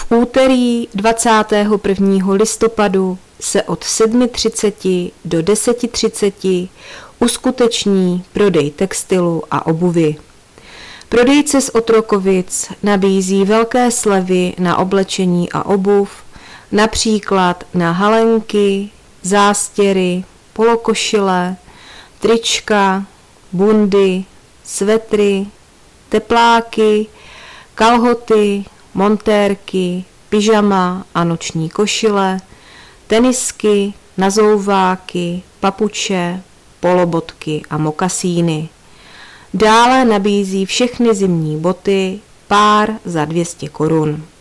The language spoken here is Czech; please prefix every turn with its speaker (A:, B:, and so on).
A: V úterý 21. listopadu se od 7:30 do 10:30 uskuteční prodej textilu a obuvi. Prodejce z Otrokovic nabízí velké slevy na oblečení a obuv, například na halenky, zástěry, polokošile, trička, bundy, svetry, tepláky, kalhoty, montérky, pyžama a noční košile, tenisky, nazouváky, papuče, polobotky a mokasíny. Dále nabízí všechny zimní boty, pár za 200 korun.